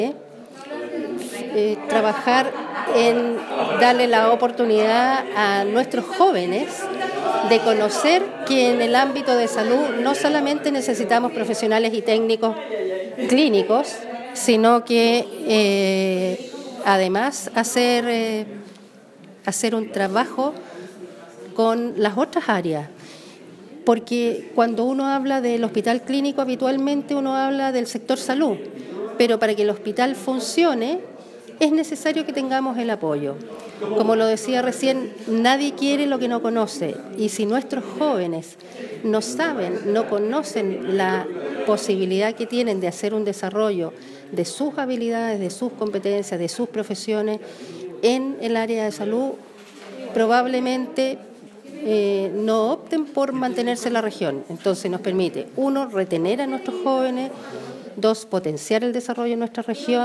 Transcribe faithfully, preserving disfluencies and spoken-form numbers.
Eh, trabajar en darle la oportunidad a nuestros jóvenes de conocer que en el ámbito de salud no solamente necesitamos profesionales y técnicos clínicos, sino que eh, además hacer, eh, hacer un trabajo con las otras áreas. Porque cuando uno habla del hospital clínico, habitualmente uno habla del sector salud, pero para que el hospital funcione es necesario que tengamos el apoyo. Como lo decía recién, nadie quiere lo que no conoce, y si nuestros jóvenes no saben, no conocen la posibilidad que tienen de hacer un desarrollo de sus habilidades, de sus competencias, de sus profesiones en el área de salud, probablemente eh, no opten por mantenerse en la región. Entonces nos permite, uno, retener a nuestros jóvenes, dos, potenciar el desarrollo en nuestra región.